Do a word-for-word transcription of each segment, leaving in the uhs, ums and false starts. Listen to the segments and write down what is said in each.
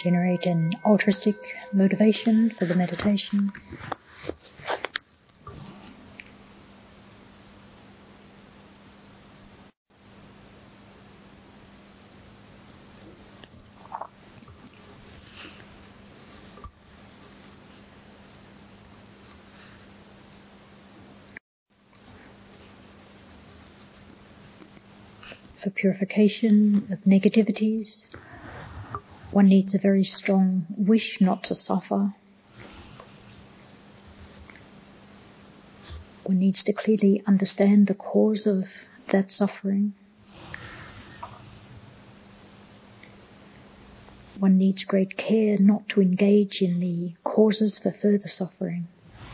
Generate an altruistic motivation for the meditation. For purification of negativities, one needs a very strong wish not to suffer. One needs to clearly understand the cause of that suffering. One needs great care not to engage in the causes for further suffering.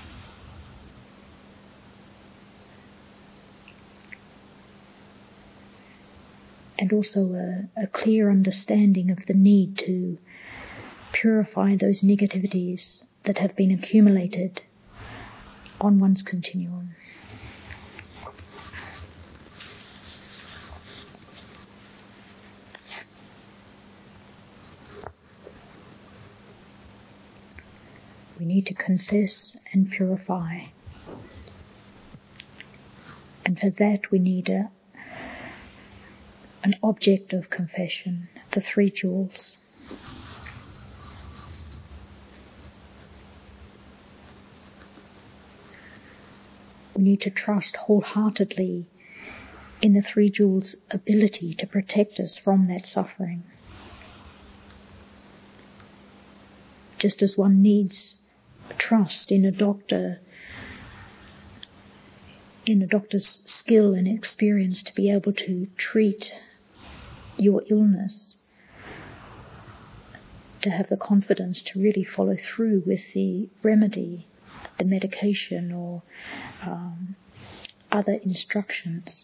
And also a, a clear understanding of the need to purify those negativities that have been accumulated on one's continuum. We need to confess and purify. And for that we need a an object of confession, the three jewels. We need to trust wholeheartedly in the three jewels' ability to protect us from that suffering. Just as one needs trust in a doctor, in a doctor's skill and experience to be able to treat your illness, to have the confidence to really follow through with the remedy, the medication or um, other instructions.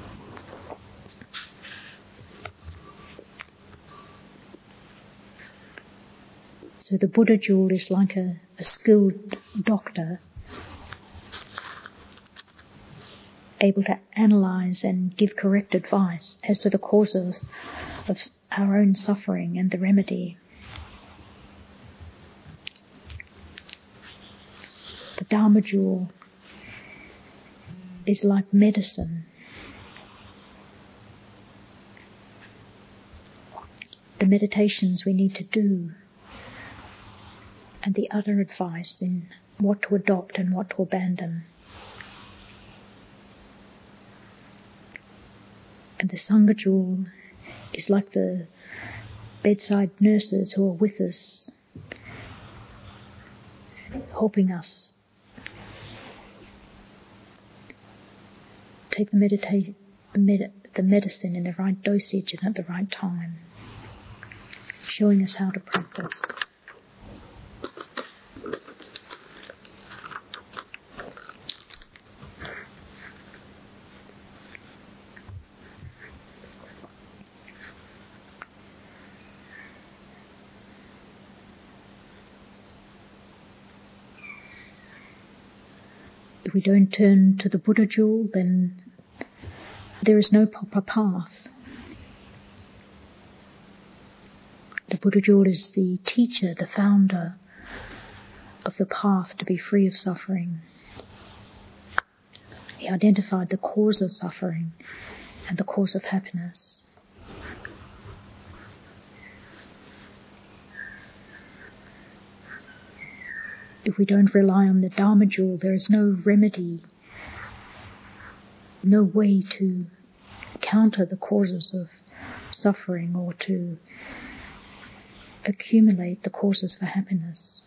So the Buddha jewel is like a, a skilled doctor, able to analyze and give correct advice as to the causes of our own suffering and the remedy. The Dharma jewel is like medicine. The meditations we need to do and the other advice in what to adopt and what to abandon. And the Sangha jewel is like the bedside nurses who are with us, helping us take the, medita- the, med- the medicine in the right dosage and at the right time, showing us how to practice. If we don't turn to the Buddha jewel, then there is no proper path. The Buddha jewel is the teacher, the founder of the path to be free of suffering. He identified the cause of suffering and the cause of happiness. If we don't rely on the Dharma jewel, there is no remedy, no way to counter the causes of suffering or to accumulate the causes for happiness.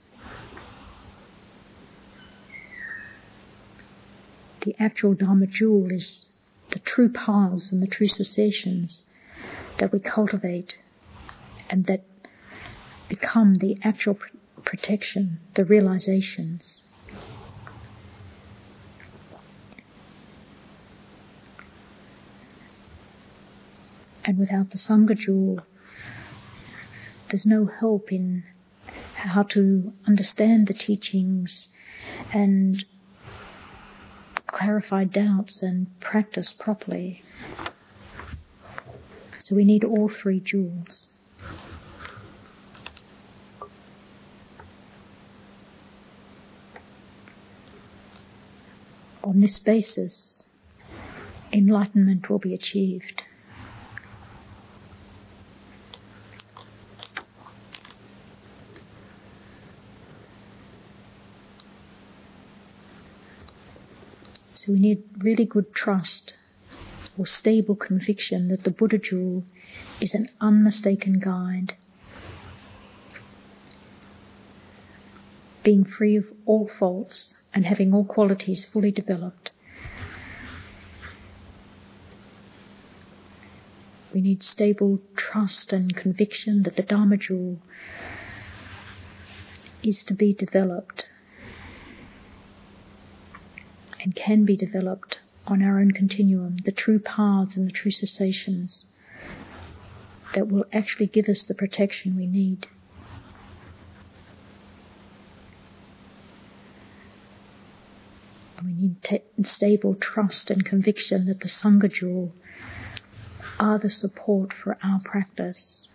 The actual Dharma jewel is the true paths and the true cessations that we cultivate and that become the actual pr- protection, the realizations. And without the Sangha jewel, there's no help in how to understand the teachings and clarify doubts and practice properly. So we need all three jewels. On this basis, enlightenment will be achieved. So we need really good trust or stable conviction that the Buddha jewel is an unmistaken guide, being free of all faults and having all qualities fully developed. We need stable trust and conviction that the Dharma jewel is to be developed and can be developed on our own continuum, the true paths and the true cessations that will actually give us the protection we need. And we need t- stable trust and conviction that the Sangha jewel are the support for our practice.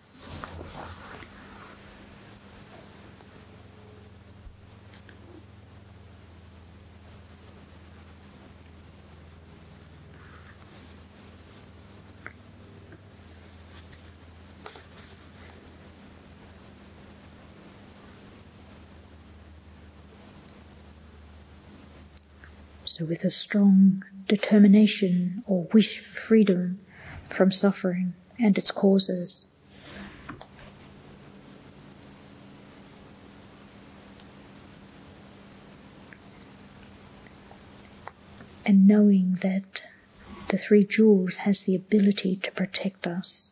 So with a strong determination or wish for freedom from suffering and its causes, and knowing that the three jewels has the ability to protect us,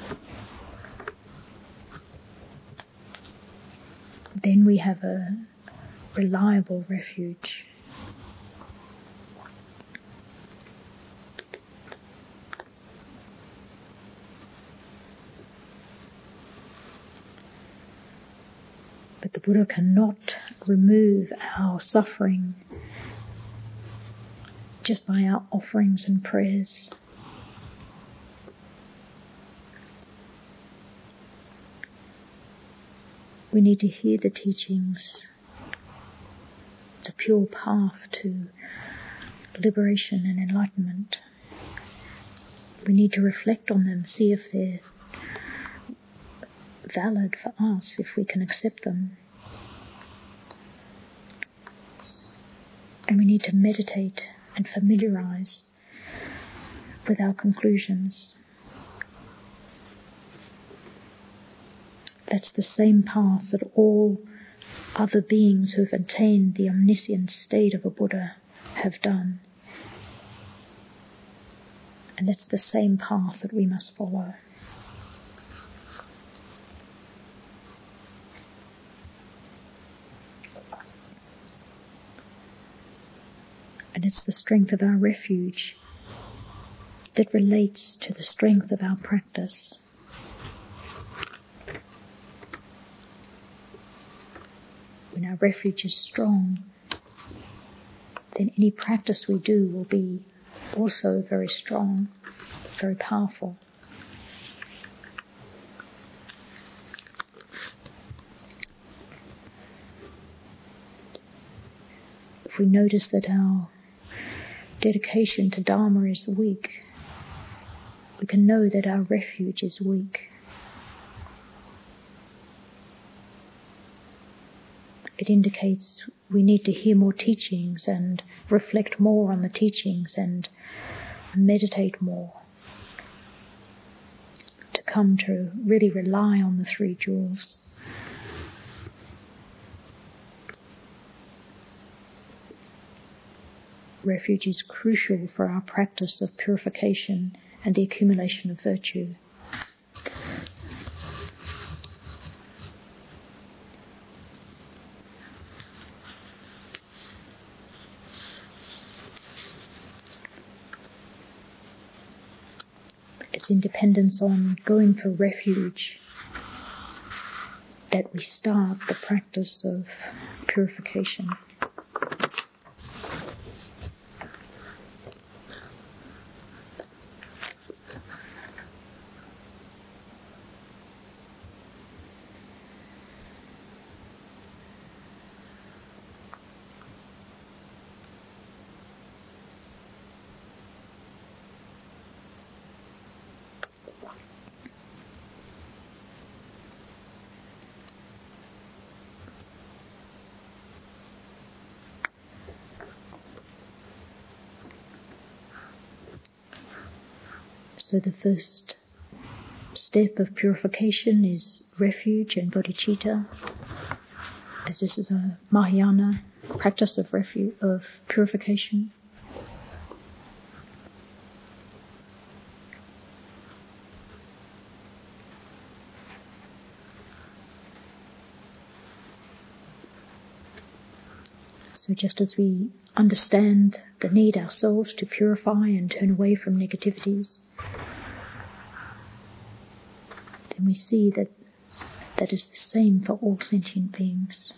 then we have a reliable refuge. But the Buddha cannot remove our suffering just by our offerings and prayers. We need to hear the teachings, the pure path to liberation and enlightenment. We need to reflect on them, see if they're valid for us, if we can accept them. And we need to meditate and familiarize with our conclusions. That's the same path that all other beings who've attained the omniscient state of a Buddha have done. And that's the same path that we must follow. And it's the strength of our refuge that relates to the strength of our practice. When our refuge is strong, then any practice we do will be also very strong, very powerful. If we notice that our dedication to Dharma is weak, we can know that our refuge is weak. It indicates we need to hear more teachings and reflect more on the teachings and meditate more to come to really rely on the three jewels. Refuge is crucial for our practice of purification and the accumulation of virtue. It's in dependence on going for refuge that we start the practice of purification. So the first step of purification is refuge and bodhicitta, as this is a Mahayana practice of refuge, of purification. So just as we understand the need ourselves to purify and turn away from negativities, then we see that that is the same for all sentient beings.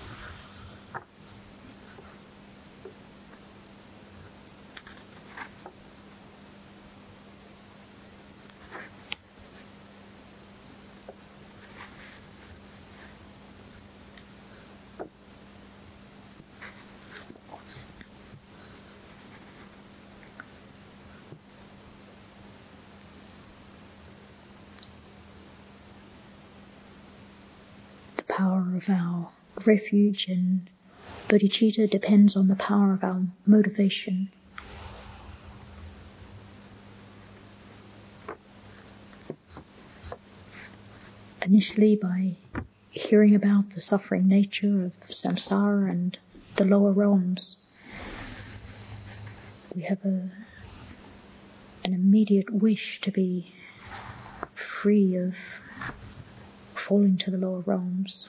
The power of our refuge and bodhicitta depends on the power of our motivation. Initially, by hearing about the suffering nature of samsara and the lower realms, we have a, an immediate wish to be free of falling to the lower realms.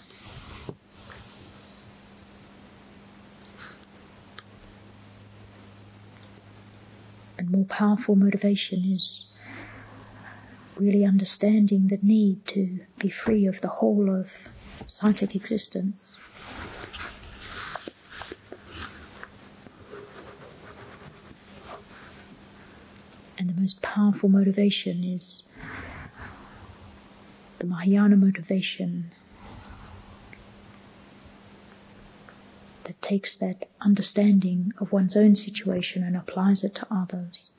And more powerful motivation is really understanding the need to be free of the whole of cyclic existence. And the most powerful motivation is the Mahayana motivation that takes that understanding of one's own situation and applies it to others.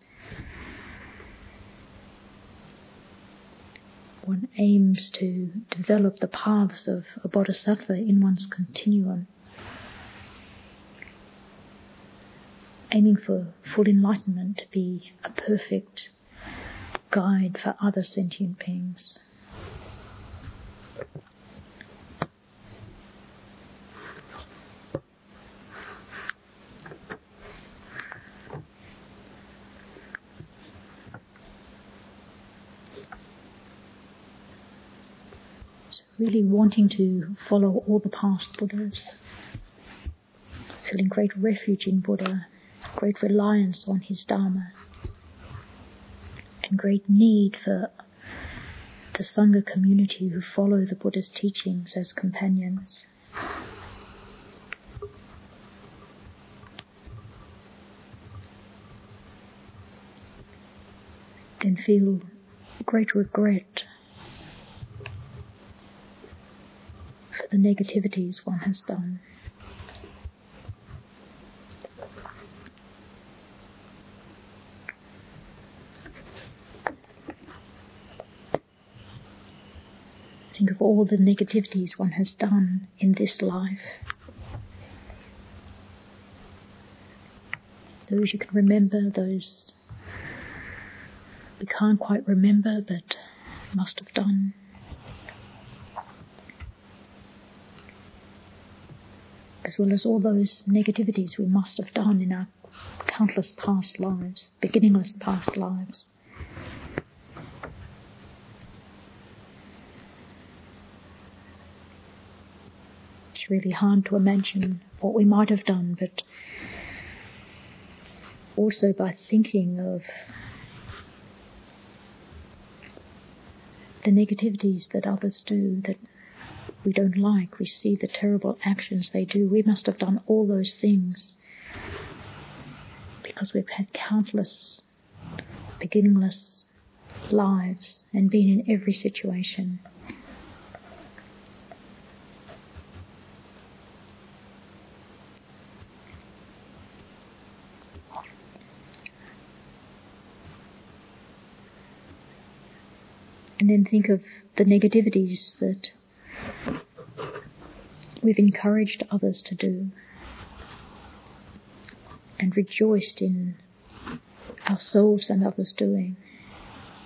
One aims to develop the paths of a bodhisattva in one's continuum, aiming for full enlightenment to be a perfect guide for other sentient beings. Really wanting to follow all the past Buddhas, feeling great refuge in Buddha, great reliance on his Dharma, and great need for the Sangha community who follow the Buddha's teachings as companions. Then feel great regret for the negativities one has done. Think of all the negativities one has done in this life. Those you can remember, those we can't quite remember but must have done. As well as all those negativities we must have done in our countless past lives, beginningless past lives. It's really hard to imagine what we might have done, but also by thinking of the negativities that others do that we don't like, we see the terrible actions they do. We must have done all those things because we've had countless beginningless lives and been in every situation. And then think of the negativities that we've encouraged others to do and rejoiced in ourselves and others doing.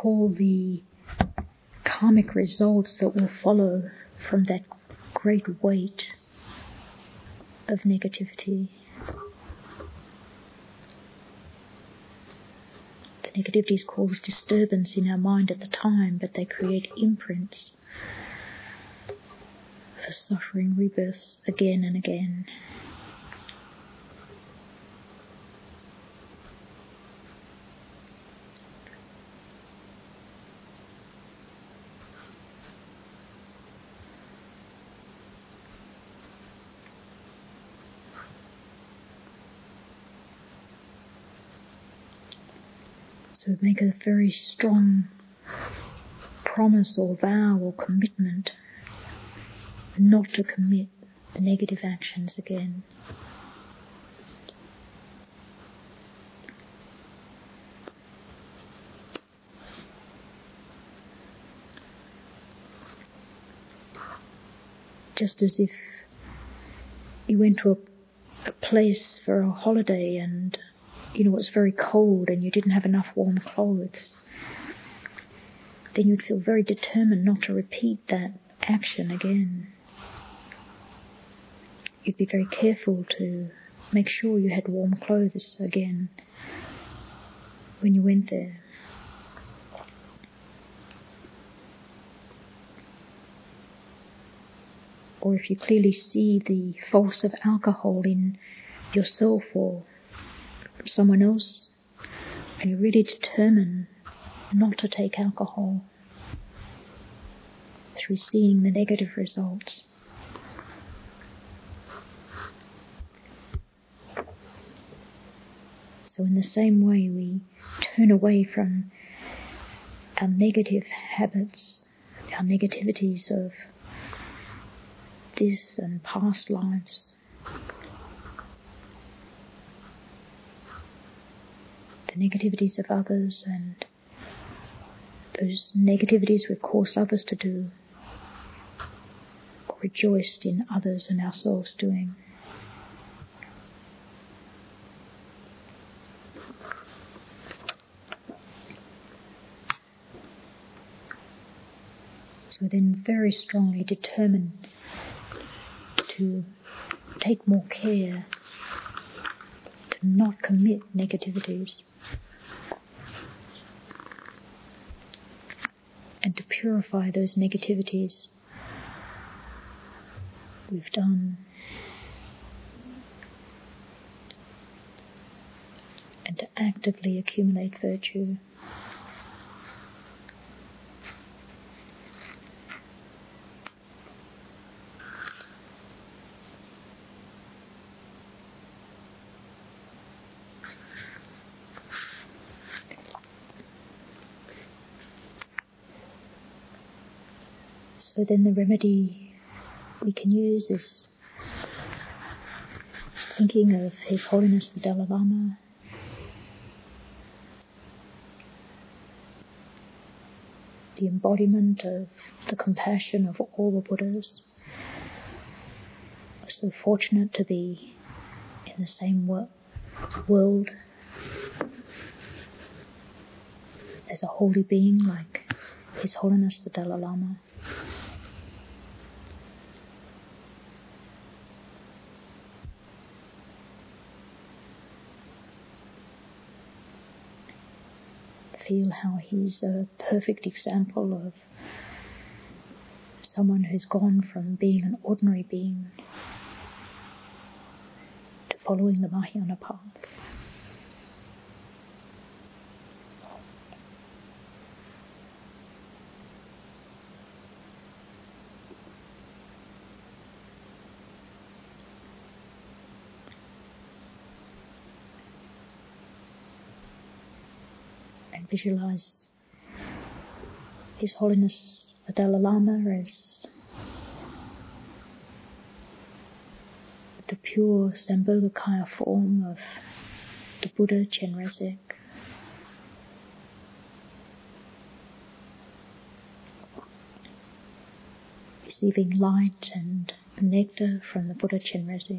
all the karmic results that will follow from that great weight of negativity. The negativities cause disturbance in our mind at the time, but they create imprints for suffering rebirths again and again. So make a very strong promise or vow or commitment not to commit the negative actions again. Just as if you went to a, a place for a holiday and you know, it was very cold and you didn't have enough warm clothes, then you'd feel very determined not to repeat that action again. You'd be very careful to make sure you had warm clothes again when you went there. Or if you clearly see the faults of alcohol in yourself or someone else, and you're really determined not to take alcohol through seeing the negative results. So in the same way, we turn away from our negative habits, our negativities of this and past lives. The negativities of others and those negativities we've caused others to do or rejoiced in others and ourselves doing. So then very strongly determined to take more care to not commit negativities and to purify those negativities we've done, and to actively accumulate virtue. So then the remedy we can use is thinking of His Holiness the Dalai Lama, the embodiment of the compassion of all the Buddhas. We're so fortunate to be in the same wor- world as a holy being like His Holiness the Dalai Lama. Feel how he's a perfect example of someone who's gone from being an ordinary being to following the Mahayana path. And visualize His Holiness the Dalai Lama as the pure Sambhogakaya form of the Buddha Chenrezig. Receiving light and nectar from the Buddha Chenrezig.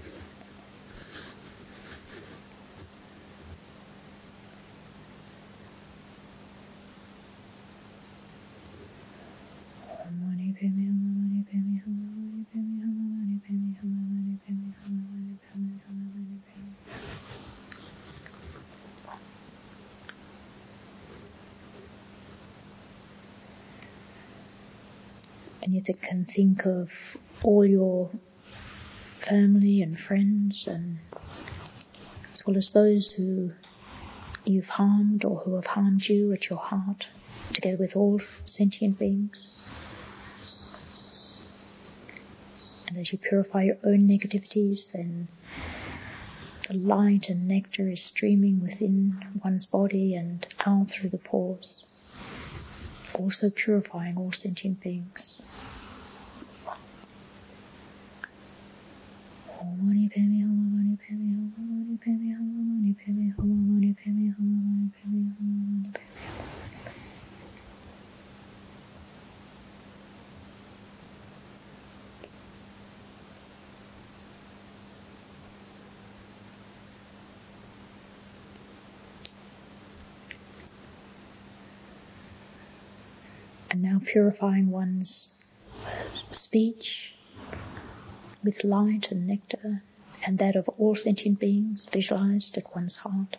And you can think of all your family and friends, and as well as those who you've harmed or who have harmed you at your heart, together with all sentient beings. And as you purify your own negativities, then the light and nectar is streaming within one's body and out through the pores, also purifying all sentient beings. And now purifying one's speech with light and nectar, and that of all sentient beings visualized at one's heart.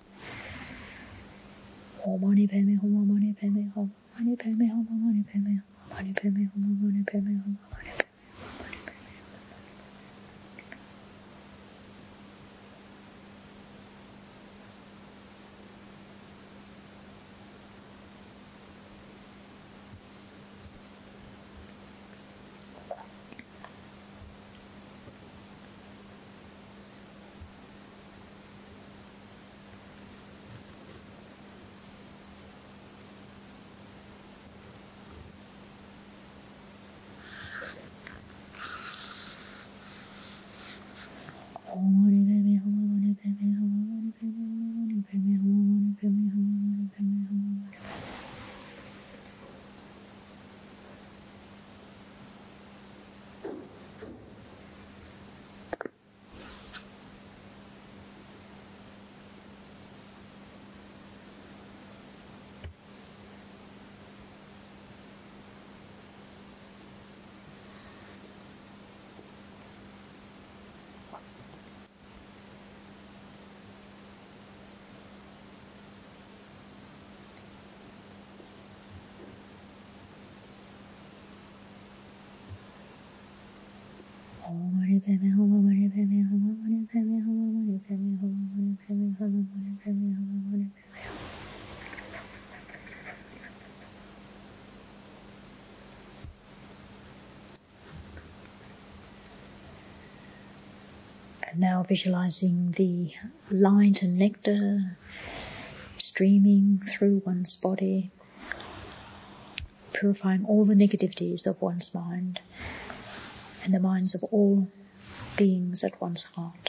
Now visualizing the light and nectar streaming through one's body, purifying all the negativities of one's mind and the minds of all beings at one's heart.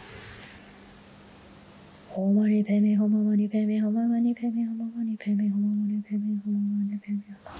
Om Mani Padme Hum, Om Mani Padme Hum, Om Mani Padme Hum, Om Mani Padme Hum, Om Mani Padme Hum, Om Mani Padme Hum.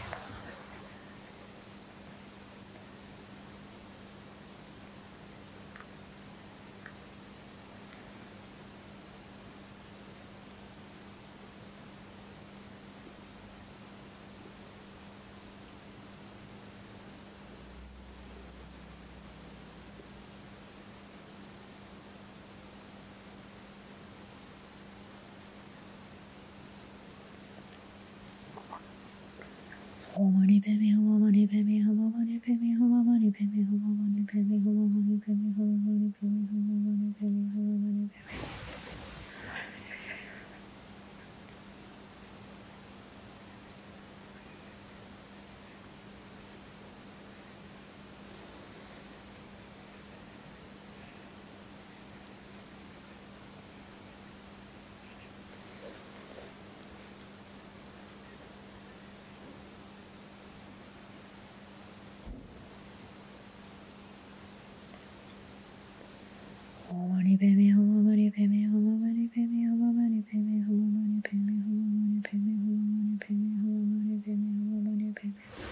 Om Mani Padme Hum, Om Mani Padme Hum, Om Mani Padme Hum, Om Mani Padme Hum, Om Mani Padme Hum, Om Mani Padme Hum, Om Mani Padme Hum, Om Mani Padme Hum, Om Mani Padme Hum. Om Mani Padme Hum, Om Mani Padme Hum, Om Mani Padme Hum, Om Mani Padme Hum, Om Mani Padme Hum, Om Mani Padme Hum, Om Mani Padme Hum, Om Mani Padme Hum, Om Mani Padme Hum.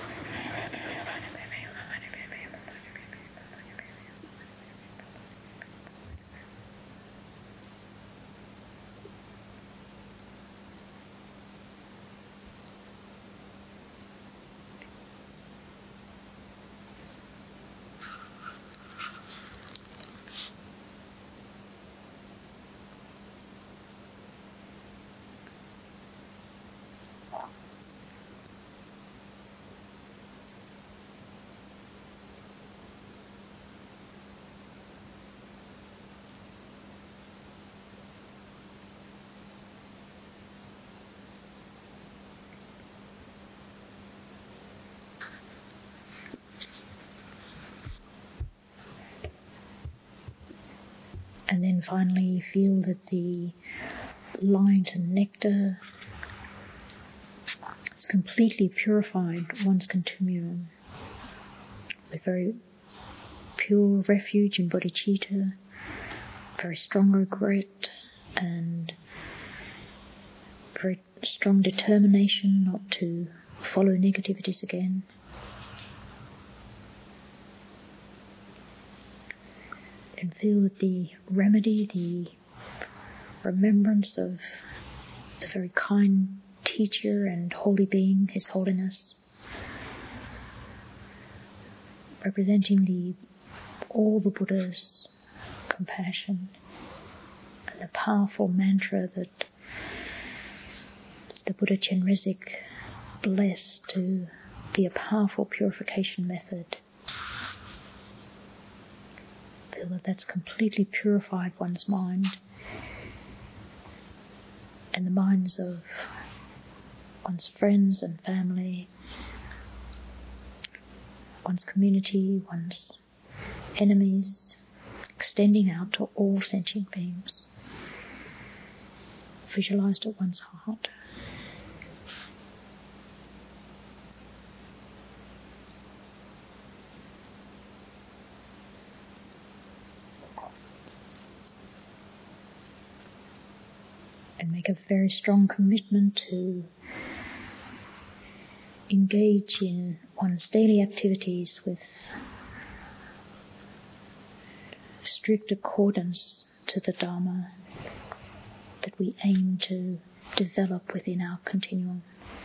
And then finally feel that the light and nectar has completely purified one's continuum with very pure refuge in bodhicitta, very strong regret and very strong determination not to follow negativities again. And feel that the remedy, the remembrance of the very kind teacher and holy being, His Holiness, representing the all the Buddha's compassion and the powerful mantra that the Buddha Chenrezig blessed to be a powerful purification method. Feel that that's completely purified one's mind and the minds of one's friends and family, one's community, one's enemies, extending out to all sentient beings, visualized at one's heart. And make a very strong commitment to engage in one's daily activities with strict accordance to the Dharma that we aim to develop within our continuum.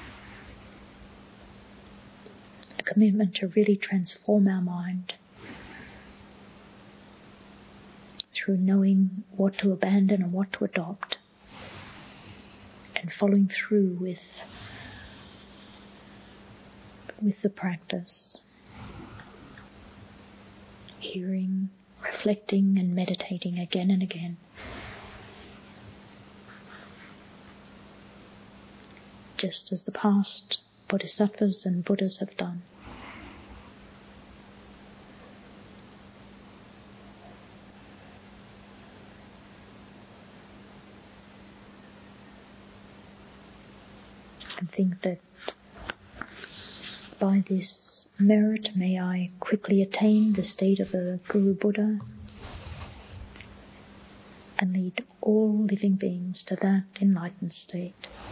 A commitment to really transform our mind through knowing what to abandon and what to adopt, and following through with with the practice, hearing, reflecting and meditating again and again, just as the past bodhisattvas and Buddhas have done. and think that by this merit may I quickly attain the state of a Guru Buddha and lead all living beings to that enlightened state.